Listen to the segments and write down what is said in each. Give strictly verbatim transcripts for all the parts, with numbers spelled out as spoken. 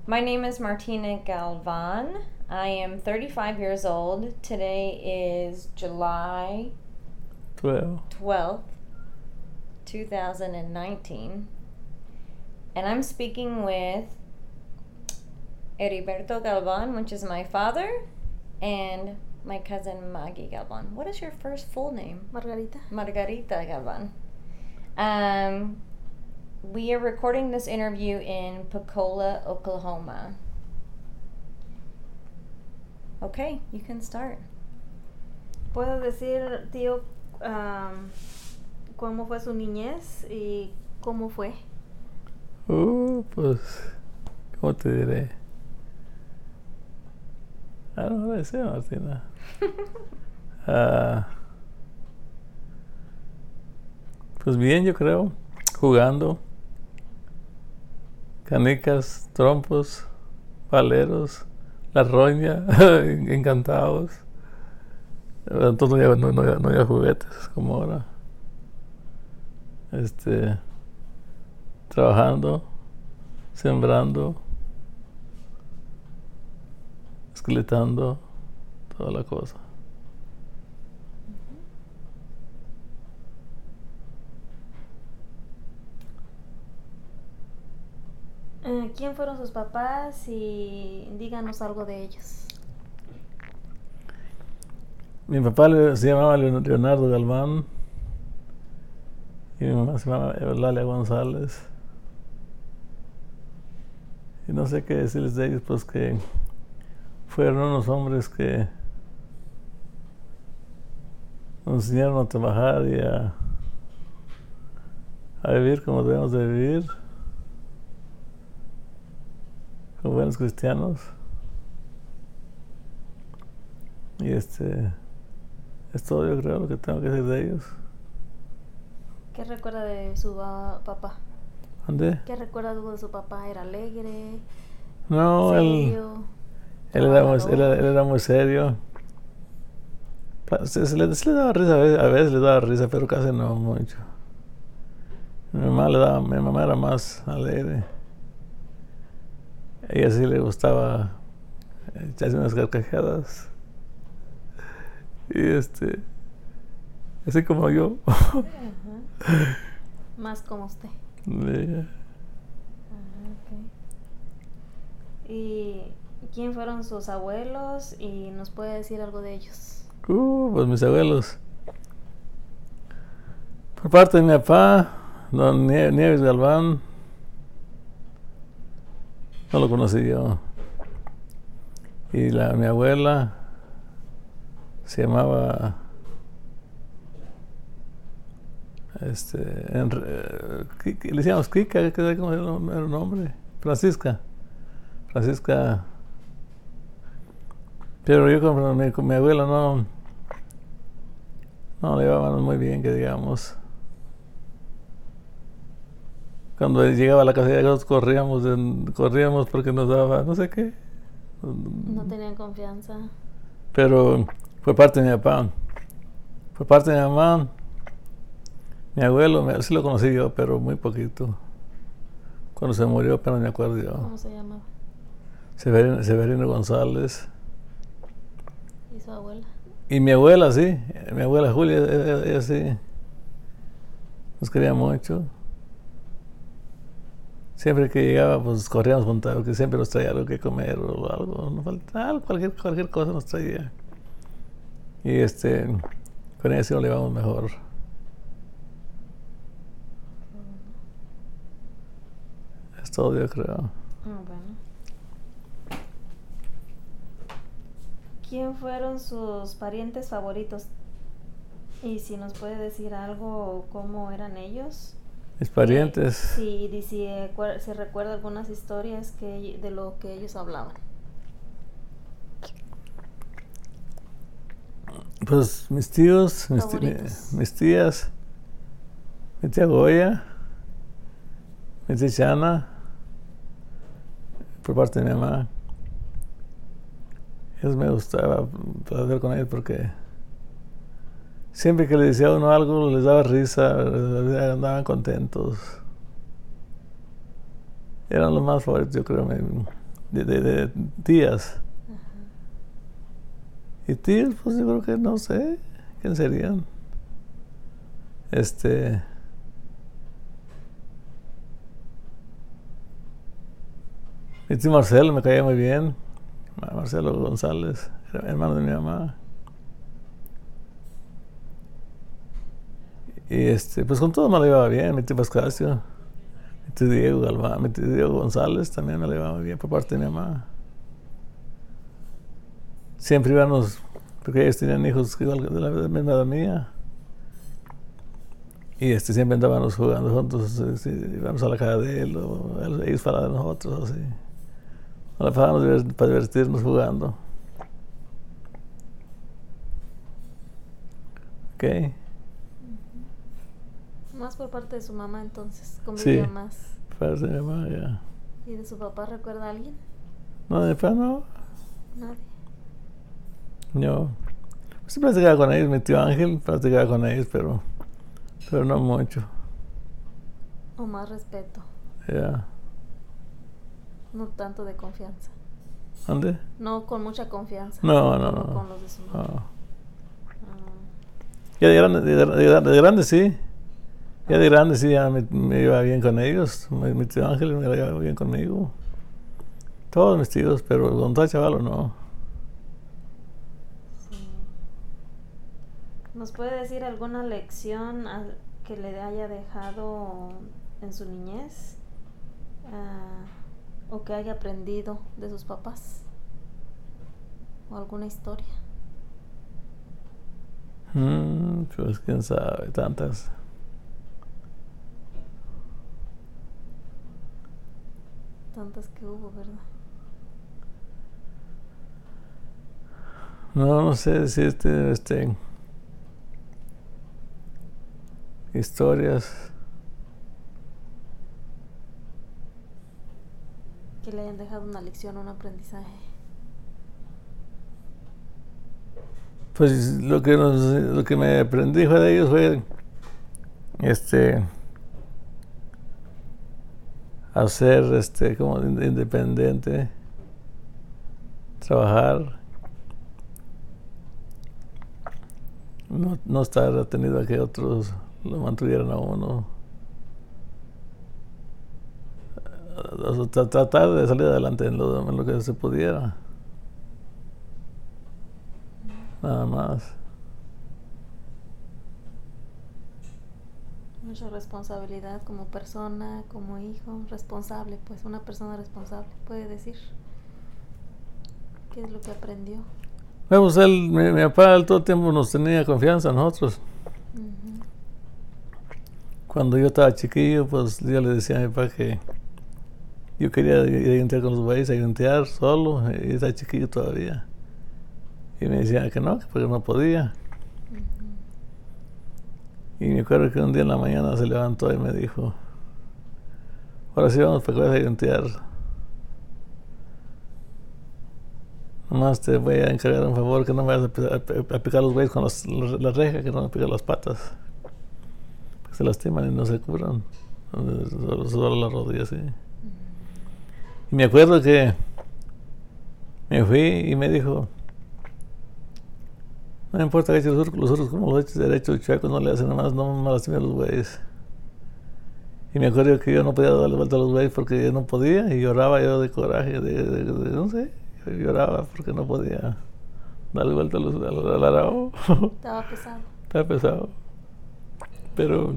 My name is Martina Galvan. I am thirty-five years old. Today is July twelve. twelfth, two thousand nineteen. And I'm speaking with Heriberto Galvan, which is my father, and my cousin Maggie Galvan. What is your first full name? Margarita. Margarita Galvan. Um, we are recording this interview in Pecola, Oklahoma. Okay, you can start. ¿Puedo decir, tío, um, cómo fue su niñez y cómo fue? Uh, pues, ¿cómo te diré? Ah, no, no sé, Martina. uh, pues bien, yo creo, jugando, canicas, trompos, paleros, la roña, encantados. Entonces no había, no, no, había, no había juguetes como ahora. Este, trabajando, sembrando, esqueletando, toda la cosa. Uh, ¿Quién fueron sus papás? Y díganos algo de ellos. Mi papá se llamaba Leonardo Galván y mi mamá se llamaba Eulalia González. Y no sé qué decirles de ellos, pues que fueron unos hombres que nos enseñaron a trabajar y a, a vivir como debemos de vivir, como buenos cristianos. Y este es todo, yo creo, lo que tengo que decir de ellos. ¿Qué recuerda de su uh, papá? ¿Dónde? ¿Qué recuerda de su papá? ¿Era alegre? No, serio, él, él, era muy, él, él era muy serio. Se, se, le, se le daba risa, a veces, a veces le daba risa, pero casi no mucho. Mi mamá, le daba, mi mamá era más alegre. A ella sí le gustaba echarse unas carcajadas. Y este, así como yo. Uh-huh. Más como usted. Yeah. Uh, okay. ¿Y quién fueron sus abuelos? Y nos puede decir algo de ellos. Uh, pues mis abuelos. Por parte de mi papá, don Nieves Galván, no lo conocí yo. Y la, mi abuela se llamaba este en, eh, le decíamos Kika, ¿cómo era el nombre? Francisca Francisca pero yo con mi, con mi abuela no no le llevábamos muy bien, que digamos. Cuando llegaba a la casa de nosotros corríamos en, corríamos porque nos daba no sé qué. No tenían confianza. Pero fue parte de mi papá. Fue parte de mi mamá. Mi abuelo, me, sí lo conocí yo, pero muy poquito. Cuando se murió, pero no me acuerdo yo. ¿Cómo se llamaba? Severino, Severino González. ¿Y su abuela? Y mi abuela, sí. Mi abuela Julia, ella, ella sí. Nos quería mucho. Siempre que llegaba, pues corríamos juntos, porque siempre nos traía algo que comer o algo. No faltaba, cualquier, cualquier cosa nos traía. Y este, con ella sí nos llevamos mejor. Es todo, yo creo. Oh, bueno. ¿Quién fueron sus parientes favoritos? Y si nos puede decir algo, cómo eran ellos. Mis parientes. Sí, y si se recuerda algunas historias que de lo que ellos hablaban. Pues mis tíos, mis, tí, mis tías, mi tía Goya, mi tía Chana, por parte de mi mamá. Ellos me gustaba hablar con ellos porque siempre que le decía a uno algo les daba risa, andaban contentos. Eran los más favoritos, yo creo, mi, de, de, de tías. Ajá. Y tíos, pues yo creo que no sé quién serían. Este. Mi tío Marcelo me caía muy bien. Marcelo González, hermano de mi mamá. Y este, pues con todo me lo llevaba bien. Mi tío Pascasio, mi tío Diego Galván, mi tío Diego González también me lo llevaba muy bien por parte de mi mamá. Siempre íbamos, porque ellos tenían hijos igual de la misma edad mía. Y este, siempre andábamos jugando juntos, este, íbamos a la casa de él, o ellos para de nosotros, así. Nos la pasábamos para divertirnos jugando. Ok. Más por parte de su mamá, entonces, convivía Sí, más. por parte de mi mamá, ya. ¿Y de su papá recuerda a alguien? No, de mi papá no. Nadie. Yo pues, sí platicaba con ellos, mi tío Ángel platicaba con ellos, pero, pero no mucho. O más respeto, Ya. no tanto de confianza. ¿Dónde? No con mucha confianza. No, no, como no. con los de su mamá. No. Ah. Ya de grande, de, de, de grande sí. Ya de grande sí, ya me, me iba bien con ellos. Mi, mi tío Ángel me iba bien conmigo. Todos mis tíos, pero con tal chaval no. Sí. ¿Nos puede decir alguna lección al- que le haya dejado en su niñez? Ah, o que haya aprendido de sus papás. O alguna historia. Mm, pues quién sabe, tantas. Tantas que hubo, ¿verdad? No, no sé si este, este, historias. Que le hayan dejado una lección, un aprendizaje. Pues lo que nos, lo que me aprendí fue de ellos fue este a ser este como independiente, trabajar, no, no estar atenido a que otros lo mantuvieran a uno, o sea, tratar de salir adelante en lo, en lo que se pudiera, nada más. Mucha responsabilidad como persona, como hijo, responsable, pues una persona responsable, puede decir. ¿Qué es lo que aprendió? Bueno, pues él, mi, mi papá, él todo el tiempo nos tenía confianza en nosotros. Uh-huh. Cuando yo estaba chiquillo, pues yo le decía a mi papá que yo quería ir a yuntear con los güeyes, a yuntear solo, y estaba chiquillo todavía. Y me decía que no, que porque no podía. Uh-huh. Y me acuerdo que un día en la mañana se levantó y me dijo, ahora sí vamos para que vayas a yuntear. Nomás te voy a encargar un favor, que no me vayas a, a, a picar los güeyes con los, la, la reja, que no me piques las patas. Porque se lastiman y no se curan. Solo, solo las rodillas, sí. Uh-huh. Y me acuerdo que me fui y me dijo, no me importa que eches los otros, los otros como los eches derechos, chuecos, no le hacen nada más, no me lastimen a los güeyes. Y me acuerdo que yo no podía darle vuelta a los güeyes porque yo no podía, y lloraba yo de coraje, de, de, de, de no sé, yo lloraba porque no podía darle vuelta a los, al arao. Estaba pesado. Estaba pesado. Pero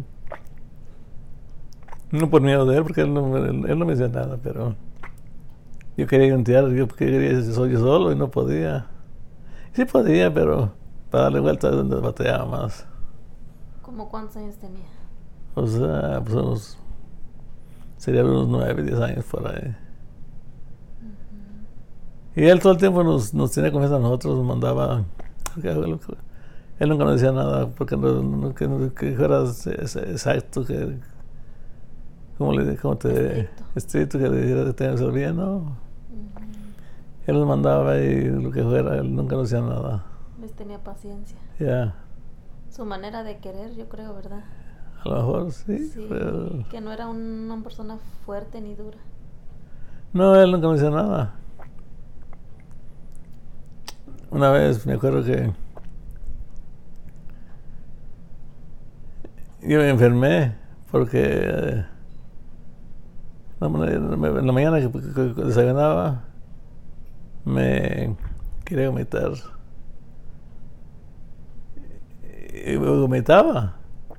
no por miedo de él, porque él no, él, él no me decía nada, pero yo quería yuntear, yo quería ir yo solo y no podía. Sí podía, pero para darle vuelta es donde batallaba más. ¿Cómo cuántos años tenía? O sea, pues unos, serían unos nueve, diez años por ahí. Uh-huh. Y él todo el tiempo nos, nos tenía confianza a nosotros, nos mandaba. Él nunca nos decía nada, porque no, no, que, que fueras exacto, que. ¿Cómo le cómo te Estricto. estricto, que le dijera que tenías que hacer bien, ¿no? Uh-huh. Él nos mandaba y lo que fuera, él nunca nos decía nada. Les tenía paciencia. Ya. Yeah. Su manera de querer, yo creo, ¿verdad? A lo mejor sí. Sí, pero que no era una persona fuerte ni dura. no, él nunca nos decía nada. una vez me acuerdo que yo me enfermé porque eh, en la mañana que, que, que desayunaba me quería vomitar y vomitaba.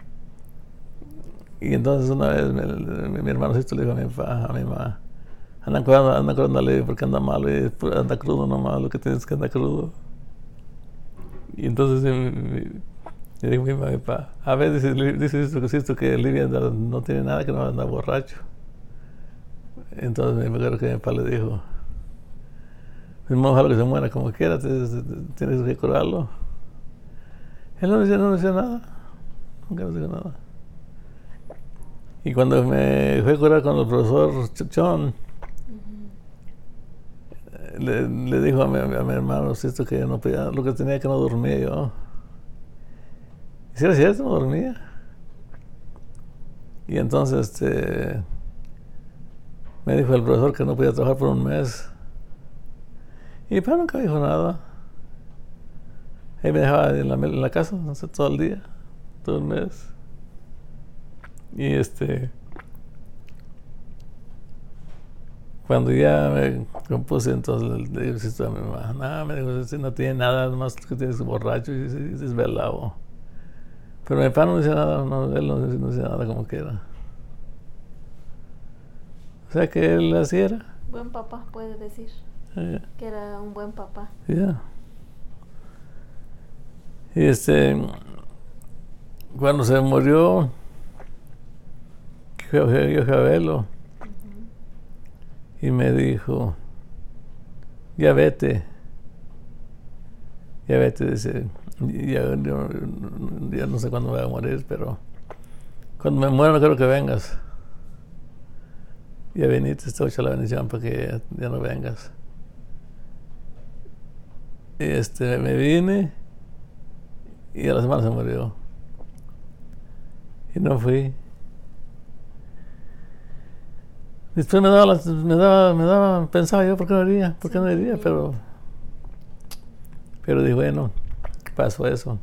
Y entonces una vez mi, mi, mi hermanocito le dijo a mi papá, a mi mamá, anda cuidando, anda cuidándole porque anda malo y anda crudo nomás, lo que tienes que andar crudo. Y entonces mi, le dijo mi papá, a ver, dice, dice esto, que esto que Livia no tiene nada, que no anda borracho. Entonces me acuerdo que mi papá le dijo, mi mamá, ojalá que se muera como quiera, tienes, tienes que curarlo. Él no decía, no decía nada, nunca nos dijo nada. Y cuando me fui a curar con el profesor John, uh-huh. le, le dijo a mi, a mi hermano esto que no podía, lo que tenía que no dormía yo. Y si era cierto, no dormía. Y entonces este, me dijo el profesor que no podía trabajar por un mes. Y mi papá nunca dijo nada. Él me dejaba en la, en la casa, no sé, todo el día, todo el mes. Y este, cuando ya me compuse, entonces le dije a mi mamá, no, me dijo, si no tiene nada, más que tienes borracho y desvelado. Pero mi papá no decía nada, no, él no, no decía nada como quiera. O sea que él así era. Buen papá, puede decir. Yeah. Que era un buen papá. Ya. Yeah. Y este, cuando se murió, yo fui a verlo. Uh-huh. Y me dijo, ya vete. Ya vete, dice, ya, ya, ya no sé cuándo voy a morir, pero cuando me muera no quiero que vengas. Ya viniste, te echo la bendición para que ya, ya no vengas. Y este, me vine y a la semana se murió. Y no fui. Después me daba, me daba, me daba, pensaba yo, ¿por qué no iría? ¿Por qué no iría? Pero, pero dije, bueno, pasó eso.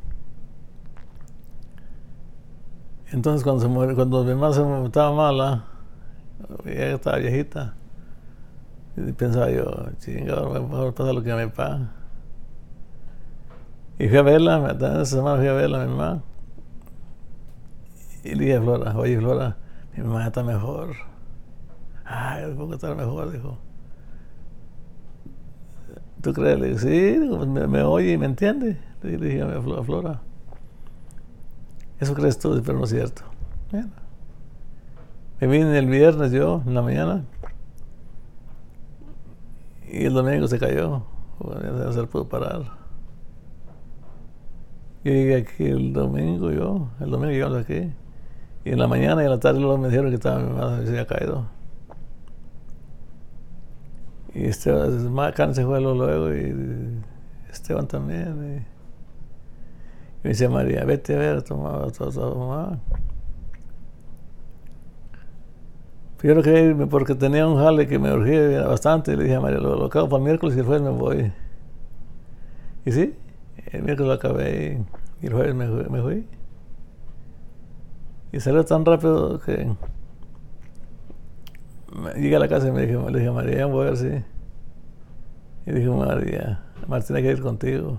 Entonces cuando se murió, cuando mi mamá se estaba mala, ella estaba viejita, y pensaba yo, chingado, mejor pasa lo que a mi papá. Y fui a verla, esa semana fui a verla a mi mamá. Y le dije a Flora, oye Flora, mi mamá está mejor. Ay, ¿cómo que está mejor? Dijo. ¿Tú crees? Le dije, sí, digo, me, me oye y me entiende. Le dije a Flora. Eso crees tú, pero no es cierto. Bueno. Me vine el viernes yo, en la mañana. Y el domingo se cayó. Bueno, ya se le pudo parar. Yo llegué aquí el domingo, yo. El domingo llegamos aquí. Y en la mañana y en la tarde luego me dijeron que estaba mi mamá, se había caído. Y Esteban se fue luego y Esteban también. Y me dice María, vete a ver a tu mamá. A tu, a tu mamá. Yo no quería irme porque tenía un jale que me urgía bastante. Y le dije a María, lo, lo acabo para el miércoles y el jueves me voy. Y sí, el miércoles lo acabé y el jueves me, me fui. Y salió tan rápido que llegué a la casa y me dije, le dije a María, ya voy a ver si. Y dijo María, Martín hay que ir contigo.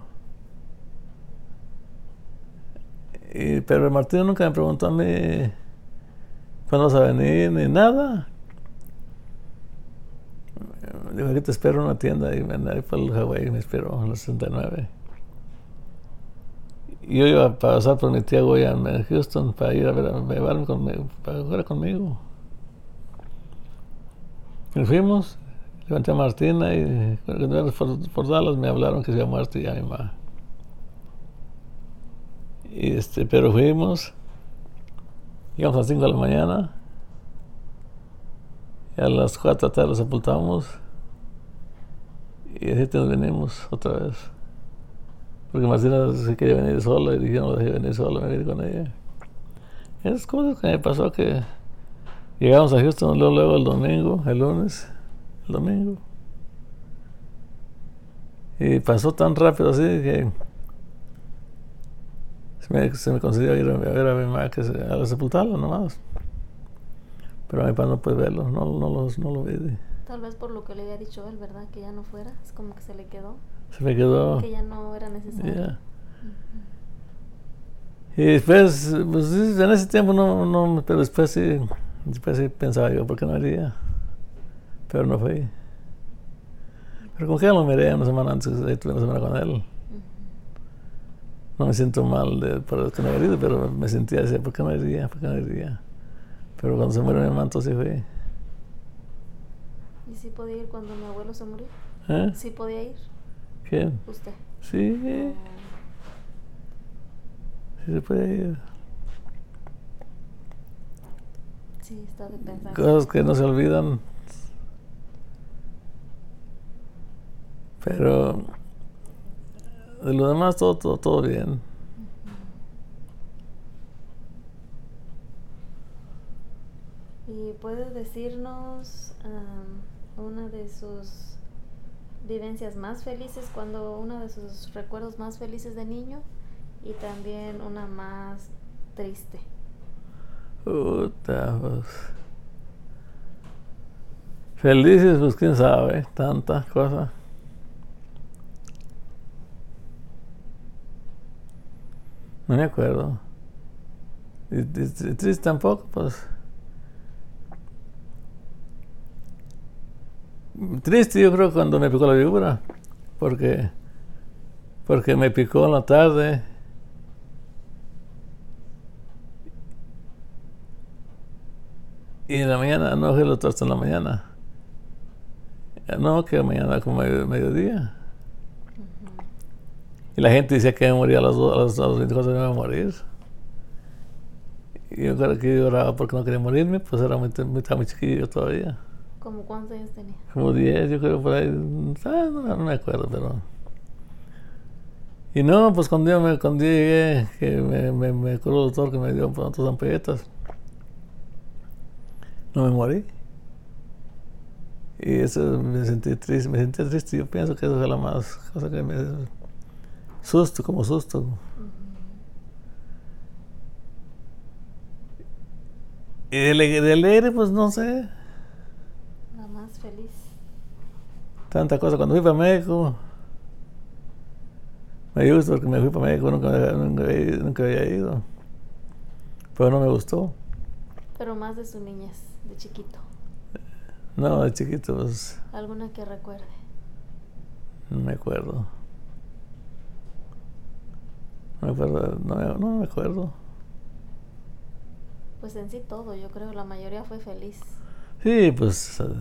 Y, pero el Martín nunca me preguntó a mí cuándo vas a venir, ni nada. Dijo, aquí te espero en una tienda y me andé para el Hawái y me esperó en los sesenta y nueve. Y yo iba a pasar por mi tía Goya en Houston para ir a ver, a llevarme conmigo, para jugar conmigo. Y fuimos, levanté a Martina y cuando por, por Dallas me hablaron que se había muerto ya mi mamá. Y este, pero fuimos, llegamos a las cinco de la mañana y a las cuatro de la tarde lo sepultamos y así nos venimos otra vez. Porque Martina se quería venir sola y dije, no la dejé venir sola, me vine con ella. Esas cosas que me pasó que llegamos a Houston luego, luego el domingo, el lunes, el domingo. Y pasó tan rápido así que se me, se me concedió ir a ver a mi mamá que se, a sepultarlo nomás. Pero a mi papá no puede verlo, no, no, lo, no lo vi. Tal vez por lo que le había dicho él, ¿verdad? Que ya no fuera. Es como que se le quedó. Se me quedó. Que ya no era necesario. Yeah. Uh-huh. Y después, pues en ese tiempo no, no, pero después sí, después sí pensaba yo, ¿por qué no iría? Pero no fui. Pero como que ya lo miré una semana antes, ahí tuve una semana con él. Uh-huh. No me siento mal de, por que no había ido, pero me sentía así, ¿por qué no iría? ¿Por qué no iría? Pero cuando se murió mi mamá, entonces fui. ¿Y sí podía ir cuando mi abuelo se murió? ¿Eh? ¿Sí podía ir? ¿Quién? ¿Usted? Sí. Oh. Sí se puede ir. Sí, está de pensar. Cosas que no se olvidan. Pero de lo demás todo, todo, todo bien. ¿Y puede decirnos um, una de sus vivencias más felices, cuando uno de sus recuerdos más felices de niño y también una más triste? Puta, pues. Felices, pues quién sabe, tantas cosas. No me acuerdo. Y, y, y triste tampoco, pues. Triste yo creo cuando me picó la víbora, porque porque me picó en la tarde y en la mañana no fue el doctor hasta en la mañana, no, que mañana como medio, mediodía. Uh-huh. Y la gente decía que me moría a las, a las, a las veinticuatro horas, me iba a morir. Y yo creo que yo lloraba porque no quería morirme, pues era muy, muy, estaba muy chiquillo todavía. ¿Cómo cuántos años tenía? Como diez, yo creo, por ahí. Ah, no, no me acuerdo, pero. Y no, pues cuando yo, me, cuando yo llegué, que me, me, me curó el doctor que me dio otras ampolletas, no me morí. Y eso me sentí triste, me sentí triste. Yo pienso que eso fue la más cosa que me. Susto, como susto. Uh-huh. Y de, de alegre, pues no sé. Más feliz. Tanta cosa. Cuando fui para México, me gustó porque me fui para México, nunca, nunca, nunca había ido. Pero no me gustó. Pero más de su niñez, de chiquito. No, de chiquito, pues. ¿Alguna que recuerde? No me acuerdo. No me acuerdo, no, no me acuerdo. Pues en sí todo, yo creo, la mayoría fue feliz. Sí, pues. Uh,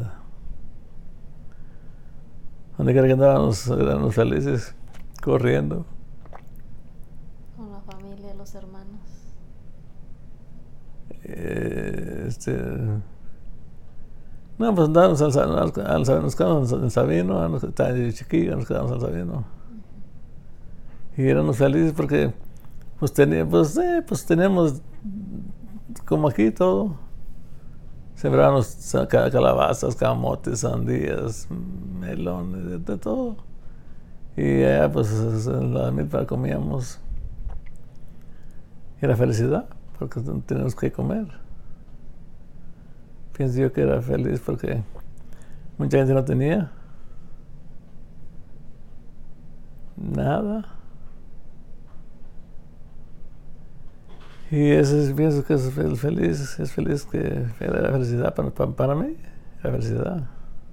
donde quiera que andábamos, éramos felices, corriendo. Con la familia, los hermanos. Eh, este. No, pues andábamos al, al, al, al nos quedamos en Sabino, nos estábamos chiquillos, nos quedamos al Sabino. Uh-huh. Y éramos felices porque, pues, teníamos, pues, eh, pues teníamos como aquí todo. Sembramos calabazas, camotes, sandías, melones, de, de todo. Y allá, pues, en la milpa comíamos. Era felicidad, porque teníamos que comer. Pienso yo que era feliz porque mucha gente no tenía nada. Y eso es, pienso que es feliz, es feliz que era felicidad para, para, para mí, era felicidad.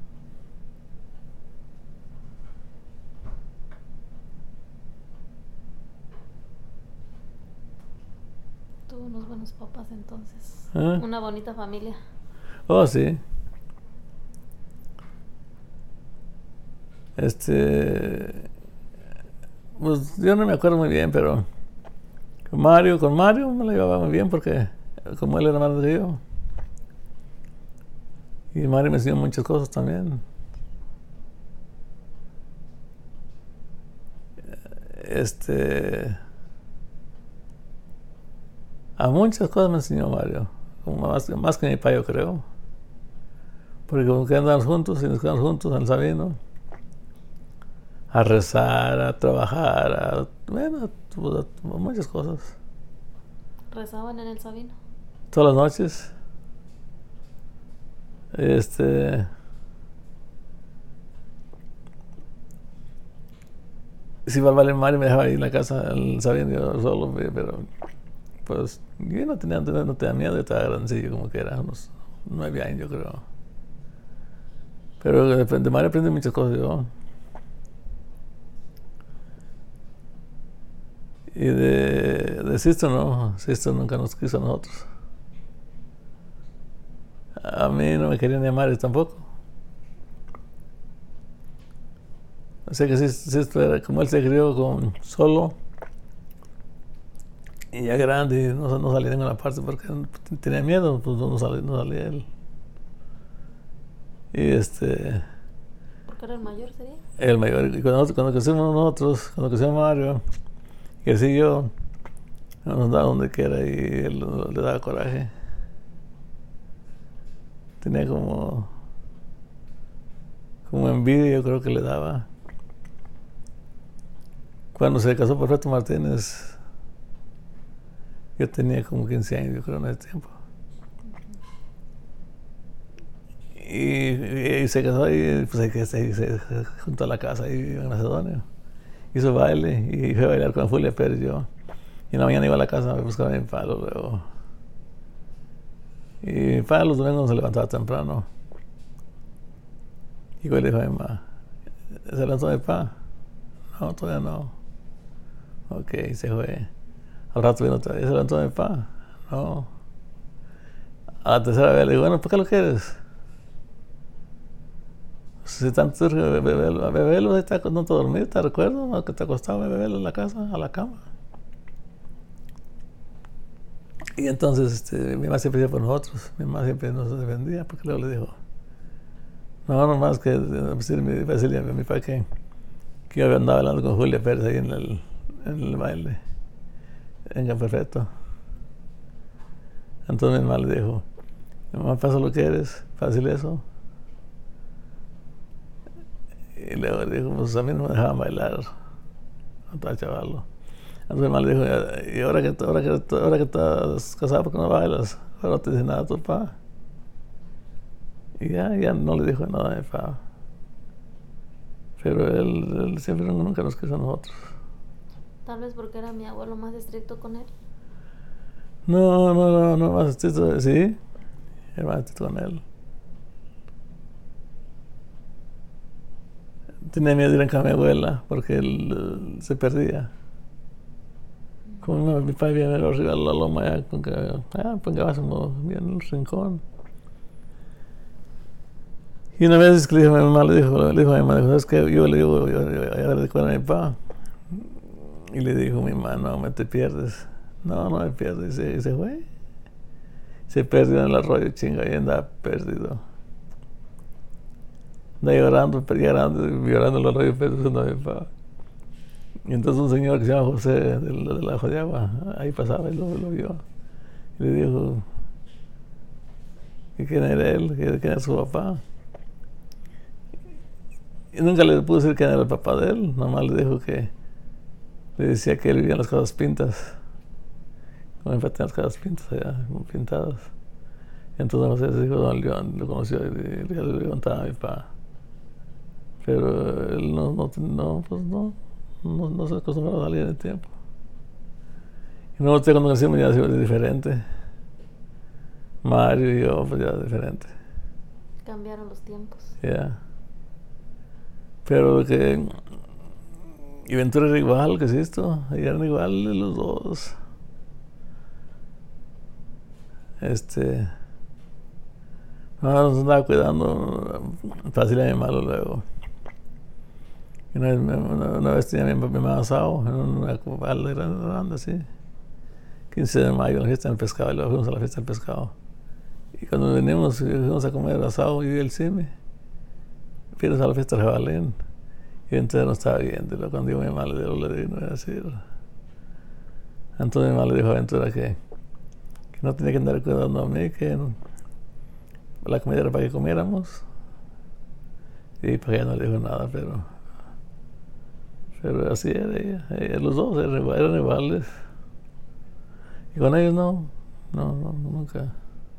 Tuvo unos buenos papás entonces. ¿Eh? Una bonita familia. Oh, sí. Este, pues yo no me acuerdo muy bien, pero con Mario, con Mario me la llevaba muy bien porque como él era más de yo. Y Mario me enseñó muchas cosas también. Este, a muchas cosas me enseñó Mario, como más, más que mi papá, yo creo. Porque como que andamos juntos y nos quedamos juntos en el Sabino. a rezar, a trabajar, a, bueno, a, a muchas cosas. ¿Rezaban en el Sabino? Todas las noches. Este. Si iba al Valle me dejaba ahí en la casa, el Sabino, yo solo, pero pues yo no tenía, no tenía miedo, yo estaba grandecillo como que era, unos nueve años yo creo. Pero de, de Mario aprendí muchas cosas yo. Y de, de Sisto no, Sisto nunca nos quiso a nosotros. A mí no me querían ni a Mario tampoco. O sea que Sisto era como él se crió con, solo y ya grande y no, no salía en ninguna parte porque tenía miedo, pues no salía, no salía él. Y este... ¿Porque era el mayor sería? El mayor. Y cuando, cuando crecimos nosotros, cuando creció Mario, crecí yo, nos daba donde quiera y él le daba coraje. Tenía como, como envidia, yo creo que le daba. Cuando se casó Perfecto Martínez, yo tenía como quince años, yo creo, en ese tiempo. Y, y se casó y pues, se, se, se juntó a la casa ahí en Macedonia. Hizo baile y fue a bailar con Julia Pérez yo. Y en la mañana iba a la casa a buscar a mi palo luego. Y mi padre los domingos se levantaba temprano. Y yo le dijo a mi mamá, ¿se levantó mi papá? No, todavía no. Ok, se fue. Al rato vino otra vez, ¿se levantó mi papá? No. A la tercera vez le digo, bueno, ¿por qué lo quieres? Si tanto urge bebelo, bebelo, está no te dormir, te recuerdo que te acostaba bebelo en la casa, a la cama. Y entonces este, mi mamá siempre iba por nosotros, mi mamá siempre nos defendía, porque luego le dijo, no, no más que decirle, decirle a mi papá que, que yo andaba hablando con Julia Pérez ahí en el, en el baile, en Can Perfecto. Entonces mi mamá le dijo, mamá, pasa lo que eres, fácil eso. Y luego le dijo, pues a mí no me dejaban bailar, no estaba chavalo. Entonces mi mamá le dijo, y ahora que, ahora, que, ahora que estás casado, ¿por qué no bailas? Ahora no te dice nada a tu papá. Y ya, ya no le dijo nada a mi papá. Pero él, él siempre nunca nos quiso a nosotros. Tal vez porque era mi abuelo más estricto con él. No, no, no, no más estricto, sí, era más estricto con él. Tenía miedo de ir a mi abuela porque él uh, se perdía. Como mi padre viene arriba de la loma, allá, con que, ah, pongábamos bien en el rincón. Y una vez que le dijo a mi mamá, le dijo, le dijo a mi mamá, dijo, ¿sabes qué? Yo le digo, yo, yo, yo le digo a mi papá. Y le dijo mi mamá, no, me te pierdes. No, no me pierdes. Y se, y se fue. Se perdió en el arroyo, chinga, y andaba perdido. Andaba llorando, llorando, llorando en el arroyo, perdiendo a mi papá. Y entonces un señor que se llama José de, de, de la Ajo de Agua, ahí pasaba y lo, lo vio. Y le dijo, ¿y quién era él? ¿Quién era su papá? Y nunca le pudo decir quién era el papá de él, nomás le dijo que le decía que él vivía en las casas pintas. Como enfrente en las casas pintas allá, pintadas. Y entonces José dijo, don León, lo conoció y le, le, le contaba a mi papá. Pero él no, no, no, pues no. No, no se acostumbraba a salir en el tiempo. Y no, usted cuando nacimos ya es diferente. Mario y yo, pues ya diferente. Cambiaron los tiempos. Ya. Yeah. Pero que. Y Ventura era igual que es esto. Eran iguales los dos. Este. No, nos andaba cuidando. Fácil a mi malo luego. Una vez, una, una vez tenía mi mamá asado en una balde grande así. quince de mayo, la fiesta del pescado, y luego fuimos a la fiesta del pescado. Y cuando venimos, fuimos a comer asado y el cine. Fuimos a la fiesta del jabalín. Y entonces no estaba viendo. Y luego cuando digo a mi mamá, le digo, le digo, no voy a decir. Entonces mi mamá le dijo a Ventura que, que no tenía que andar cuidando a mí, que no, la comida era para que comiéramos. Y para ella no le dijo nada, pero Pero así era ella. ella los dos eran, eran rivales. Y con ellos no, no, no, nunca.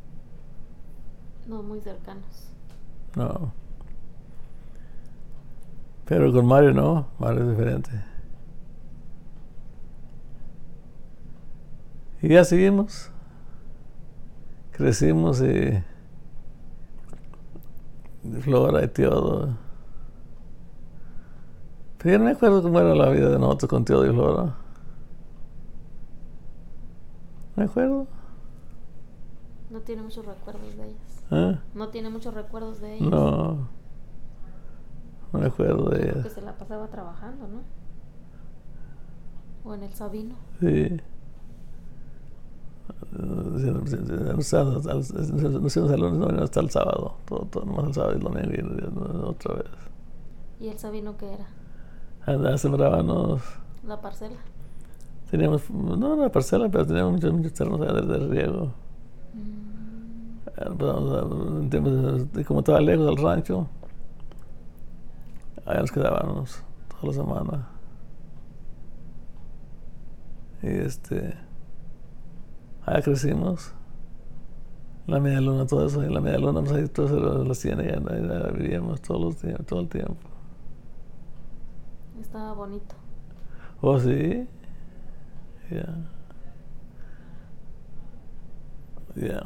No muy cercanos. No. Pero con Mario no, Mario es diferente. Y ya seguimos. Crecimos y Flora y Teodo. Pero yo no me acuerdo cómo era la vida de nosotros con Teodo y Flora. No me acuerdo. No tiene muchos recuerdos de ellas. ¿Eh? No tiene muchos recuerdos de ellas. No. No me acuerdo de Yo creo ellas. que se la pasaba trabajando, ¿no? O en el Sabino. Sí. No sé, no sé, los salones no venían hasta el sábado. Todo, todo nomás el sábado y el domingo y otra vez. ¿Y el Sabino qué era? Andaba, sembrábamos. La parcela. Teníamos, no una parcela, pero teníamos muchos, muchos terrenos de, de riego. Mm. Pues, como estaba lejos del rancho, allá nos quedábamos toda la semana. Y este, allá crecimos. La media luna, todo eso, y la media luna, pues ahí todo eso lo hacían, y ahí vivíamos todos los días, todo el tiempo. Estaba bonito. Oh, sí. Ya. Yeah. Ya. Yeah.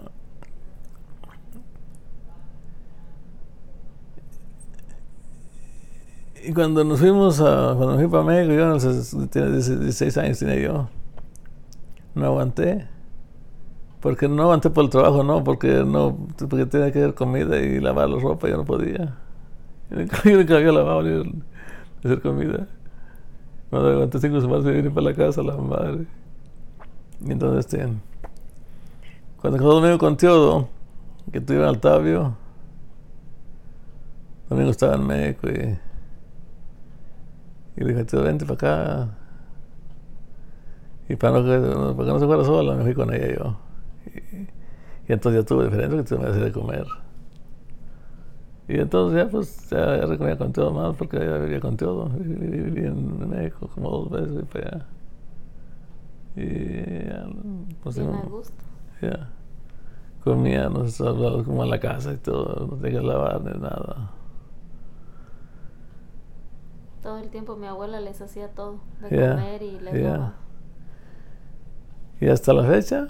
Y cuando nos fuimos a, cuando me fui para México, yo tenía dieciséis años tenía yo. No aguanté. Porque no aguanté por el trabajo, no, porque no, porque tenía que hacer comida y lavar la ropa, yo no podía. Yo me cabía lavar y hacer comida. Cuando aguanté cinco semanas me vine para la casa, la madre. Y entonces, este, cuando quedó Domingo con Teodo, que tuvieron al Tabio, Domingo estaba en México y, y le dije, Teodo, vente para acá. Y para, no, para que no se fuera sola, me fui con ella yo. Y, y entonces ya tuve diferencia que me hacía de comer. Y entonces ya pues ya, ya recomía con Teodo más porque ya vivía con Teodo. Viví en México como dos veces y para allá. Y ya, pues Bien no, a gusto. Ya. Comía, nosotros como en la casa y todo, no tenía que lavar ni nada. Todo el tiempo mi abuela les hacía todo, de Yeah, comer y les yeah. lavaba. Y hasta la fecha,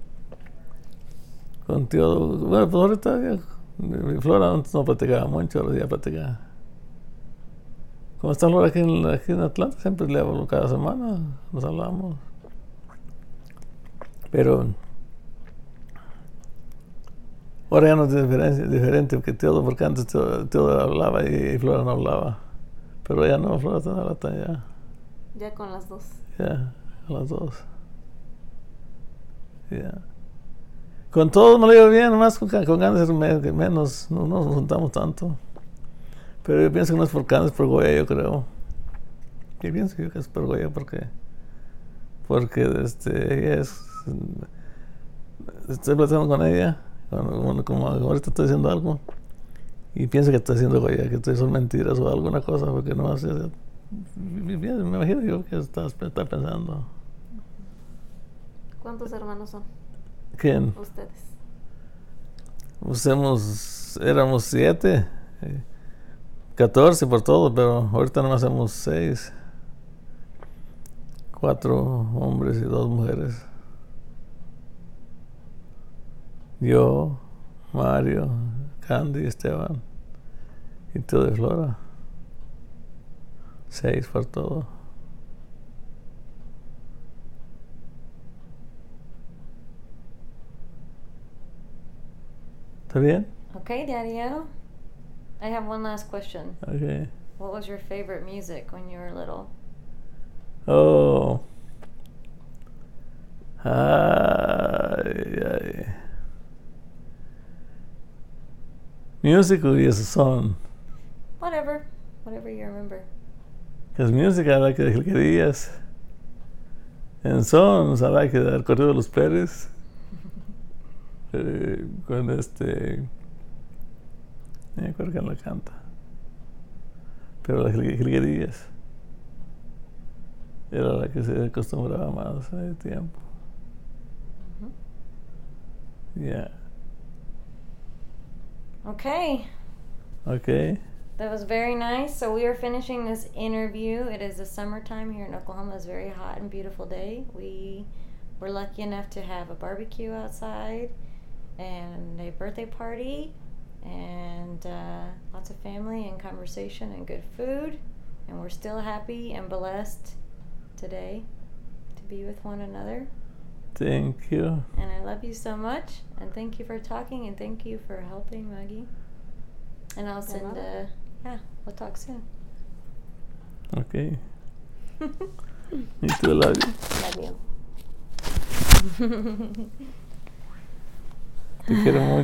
con Teodo, bueno, pues ahorita ya, mi Flora antes no platicaba mucho, ahora ya platicaba. Como está Flora aquí en, aquí en Atlanta, siempre le hablo cada semana, nos hablamos. Pero ahora ya no es diferente, diferente que Teodo, porque antes Teodo, Teodo hablaba y, y Flora no hablaba. Pero ya no, Flora está ahora ya. Ya con las dos. Ya, con las dos. Ya. Con todos me lo llevo bien, nomás con, con ganas de ser menos, no, no nos juntamos tanto. Pero yo pienso que no es por ganas, es por Goya, yo creo. Yo pienso yo que es por Goya porque, porque este, ella es, estoy platicando con ella, como, como ahorita estoy diciendo algo, y pienso que estoy haciendo Goya, que estoy son mentiras o alguna cosa, porque no hace, me imagino yo que está, está pensando. ¿Cuántos hermanos son? ¿Quién? Ustedes. Pues hemos, éramos siete, eh, catorce por todo, pero ahorita nomás hacemos seis. Cuatro hombres y dos mujeres. Yo, Mario, Candy, Esteban y Teodo y Flora. Seis por todo. ¿Está bien? Okay, Daddy-o. I have one last question. Okay. What was your favorite music when you were little? Oh. Ay, ay. Music is a song. Whatever. Whatever you remember. Because music I like the Jilguerillas. And songs I like el Corrido de los Pérez. eh, con este. No me acuerdo quién la canta. Pero las Jilguerillas. era la que se acostumbraba más en el tiempo. Mm-hmm. Yeah. Okay. Okay. That was very nice. So we are finishing this interview. It is the summertime here in Oklahoma. It's a very hot and beautiful day. We were lucky enough to have a barbecue outside and a birthday party and uh, lots of family and conversation and good food. And we're still happy and blessed today to be with one another. Thank you. And I love you so much. And thank you for talking and thank you for helping, Maggie. And I'll send a, yeah, we'll talk soon. Okay. Me too, love you. Love you. Te quiero mucho.